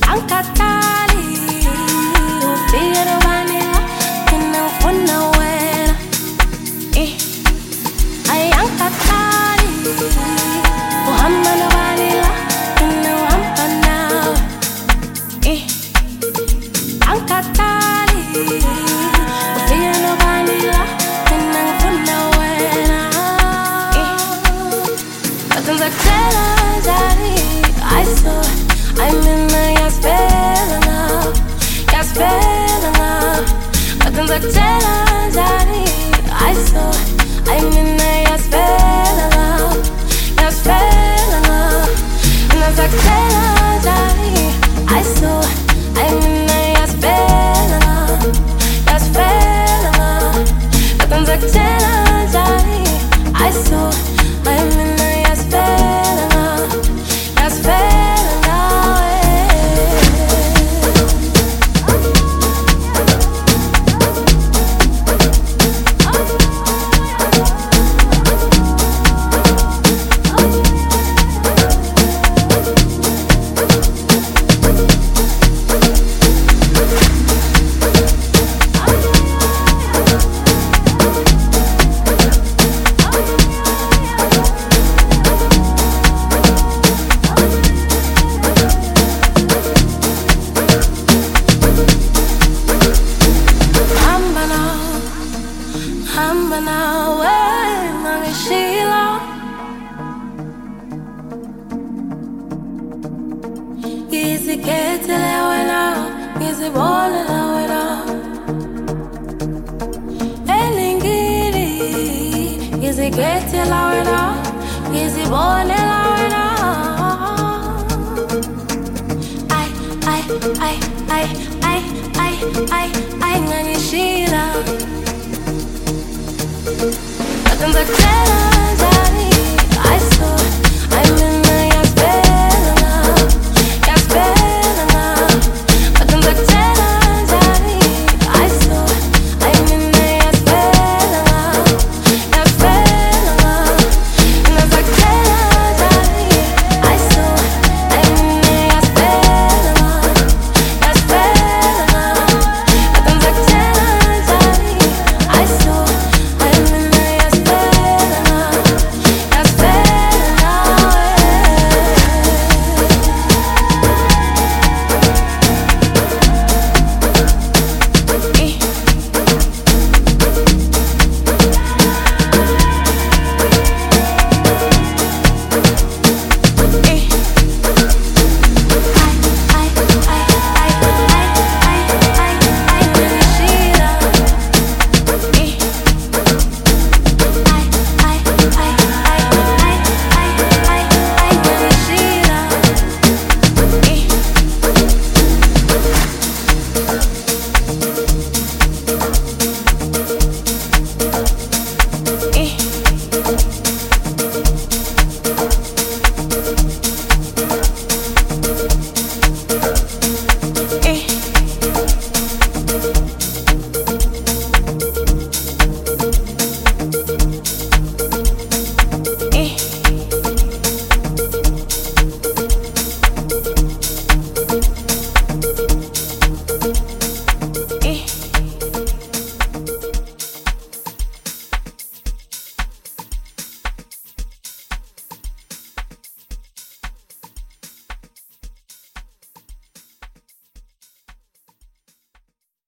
Ankatali, ufira vanilla, inafuna wena. Ay ankatali, uhamana vanilla, inawampana. Ankatali, ufira vanilla, inafuna wena. Nothing's like I saw, I'm in the gas filling up, gas filling up. Nothing's like I saw, I'm in the gas filling up, gas filling up. And I was like I saw, I'm in the gas filling up, gas filling up. Nothing's like I saw, I'm in the gas filling up, gas filling up. Nothing but I saw